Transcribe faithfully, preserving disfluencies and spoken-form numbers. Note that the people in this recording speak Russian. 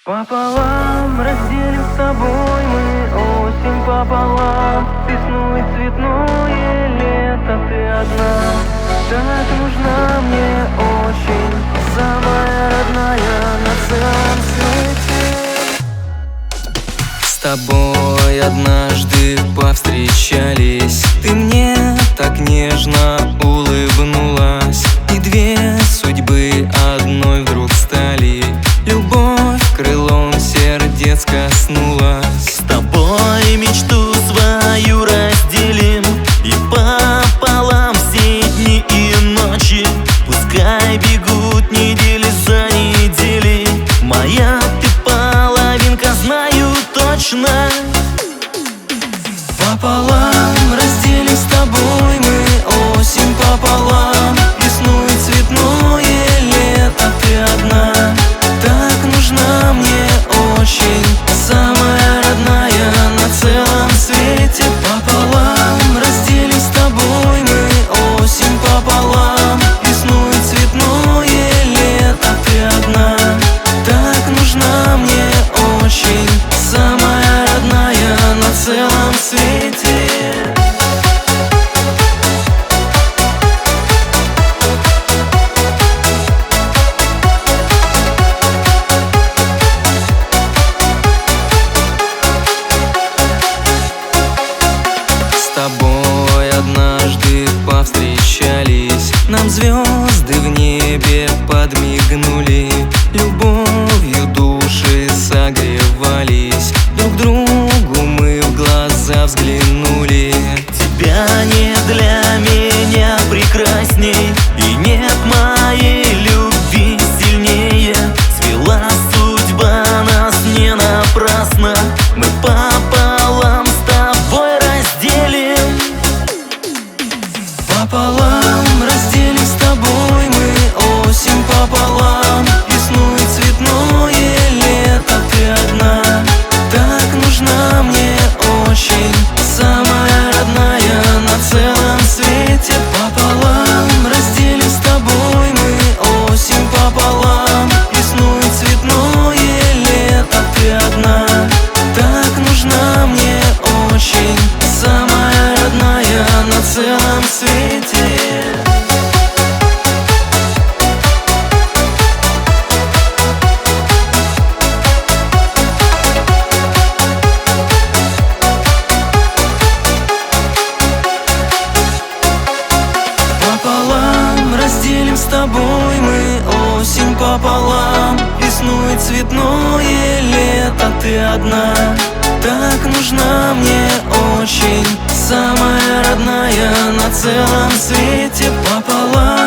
Пополам разделим с тобой мы осень пополам, весну и цветное лето, ты одна. Так нужна мне очень, самая родная на целом свете. С тобой однажды повстречались, ты мне так нежно улыбнулась, и две судьбы одной вдруг стали. Любовь крылом сердец коснулась. С тобой мечту свою разделим, и пополам все дни и ночи. Пускай бегут недели за неделей, моя ты половинка, знаю точно. Пополам разделим с тобой мы осень пополам, весну и цветное лето, ты одна. Так нужна мне очень, самая родная на целом свете. Пополам разделим с тобой мы осень пополам, весну и цветное лето, ты одна. Так нужна мне очень, самая родная на целом свете. С тобой однажды повстречались, нам звезды в небе подмигнули, любовью души согревались, друг другу мы в глаза взглянули. Тебя нет для меня прекрасней, и нет моей любви сильнее. Свела судьба нас не напрасно, мы пополам с тобой разделим. Пополам разделим с тобой мы осень пополам, весну и цветное лето, ты одна. Так нужна мне очень, самая родная на целом свете. Пополам разделим с тобой мы осень пополам, весну и цветное лето, ты одна. Так нужна мне очень, самая родная на целом свете. Пополам разделим с тобой мы осень пополам, весну и цветное лето, ты одна. Так нужна мне очень, самая родная на целом свете. Пополам